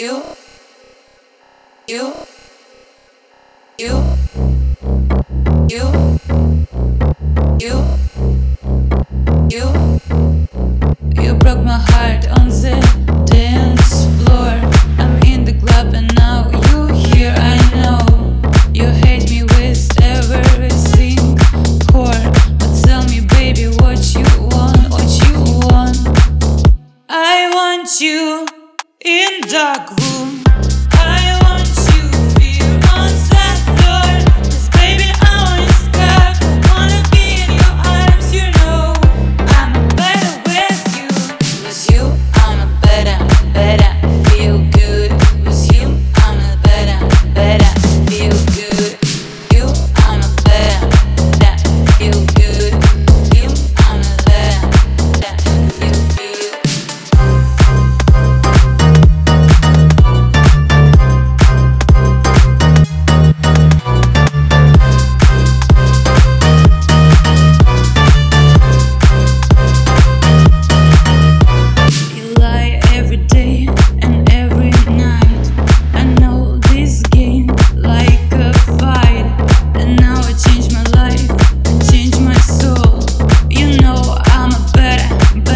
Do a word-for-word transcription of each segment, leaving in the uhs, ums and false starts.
you, you, you, you, you, you, you broke my heart on the dance floor. I'm in the club and now you here, I know. You hate me with every single chord, but tell me, baby, what you want, what you want. I want you in dark room. I want you here on that floor. 'Cause baby, I want your sky. Wanna be in your arms, you know. I'm better with you. With you, I'm a better, better, feel good. With you, I'm a better, better, feel good. You, I'm a better, better, feel good. You, I'm a better, better, feel good.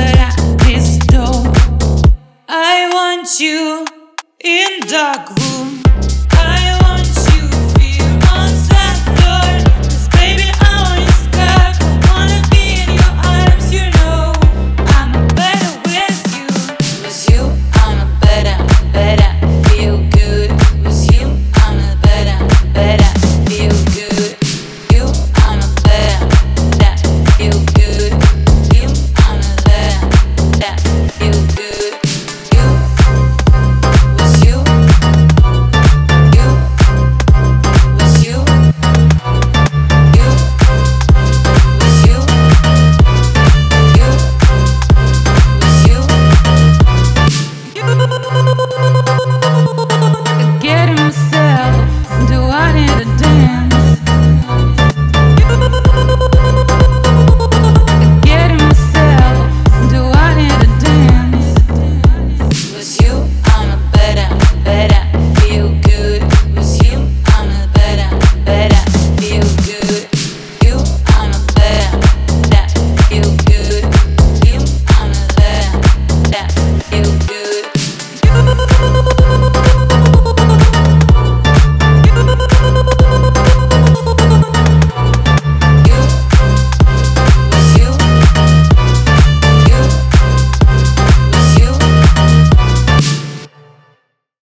You in dark room.